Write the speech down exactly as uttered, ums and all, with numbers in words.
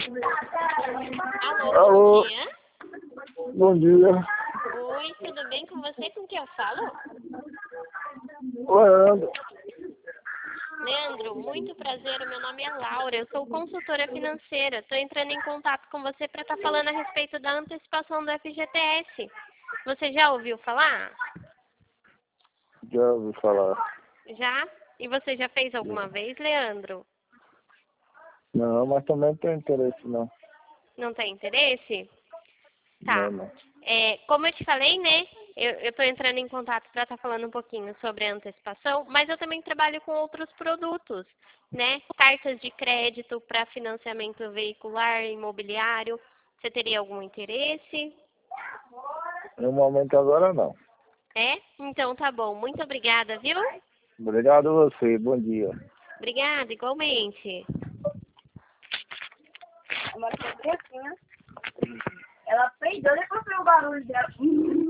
Alô, Alô. bom dia. Bom dia. Oi, tudo bem com você? Com quem eu falo? Leandro. Leandro, muito prazer. O meu nome é Laura. Eu sou consultora financeira. Estou entrando em contato com você para estar falando a respeito da antecipação do F G T S. Você já ouviu falar? Já ouvi falar. Já? E você já fez alguma vez, Leandro? Não, mas também não tenho interesse, não. Não tem interesse? Tá. Não, não. É, como eu te falei, né? Eu estou entrando em contato para estar falando um pouquinho sobre a antecipação, mas eu também trabalho com outros produtos, né? Cartas de crédito para financiamento veicular, imobiliário. Você teria algum interesse? No momento agora, não. É? Então tá bom. Muito obrigada, viu? Obrigado a você. Bom dia. Obrigada, igualmente. Ela peidou, depois foi o barulho dela.